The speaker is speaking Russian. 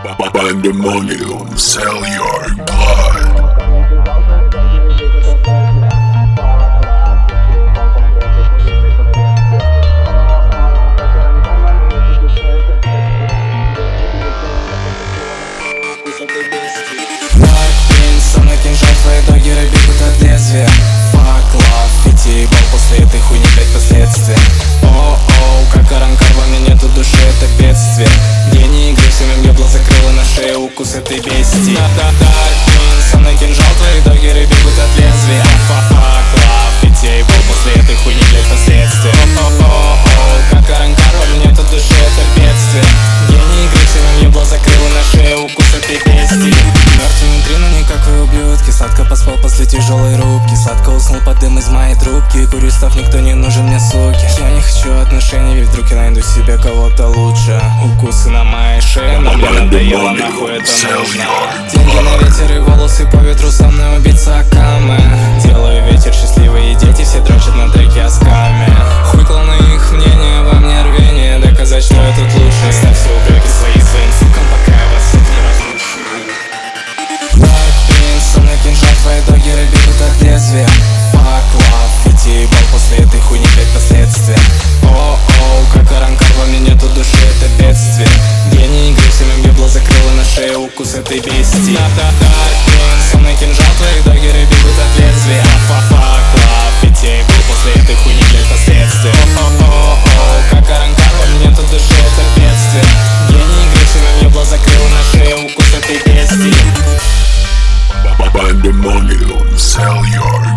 Pandemonium, sell your blood. Со мной кинжал, твои догеры бегут от лезвия. Fuck love, ведь ебал после этой хуйни, блять, последствия. О-оу, как аранкар, во мне нету души, это бедствие. Гений игры, всеми ёбла закрыла на шее укус этой бестии. Со мной кинжал, твои догеры бегут от лезвия. Fuck love, ведь я ебал после этой хуйни, блять, последствия. О-оу, как аранкар, во мне нету души, это бедствие. Гений игры, всеми ёбла закрыла на шее укус этой бестии. Мертвый внутри, но не как вы, ублюдки. Сладко поспал после тяжелой рубки. Сладко уснул под дым из моей трубки. Курю, став, никто не нужен мне, суки. Я не хочу отношений, ведь вдруг я найду себе кого-то лучше. Укусы на моей шее, но мне надоело, нахуй это нужно. Деньги на ветер и волосы по ветру, со мной убийца Акаме. Делаю ветер, счастливые дети, все дрочат на треке Аскаме. Хуйкло на их мнение, во мне рвение доказать, что я тут лучше. Оставь все упреки своим сукам, пока я вас всех не разрушу. Со мной кинжал, твои догеры бегут от лезвия. Fuck love, ведь я ебал после этой хуйни, блять, последствия. О-оу, как аранкар, во мне нету души, это бедствие. Гений игры, всеми ёбла закрыла на шее укус этой бестии. Со мной кинжал, твои догеры бегут от лезвия. Fuck love, ведь я ебал после этой хуйни, блять, последствия. О-оу, как аранкар, во мне нету души, это бедствие. Гений игры, всеми ёбла закрыла на шее укус этой бестии. Pandemonium, sell your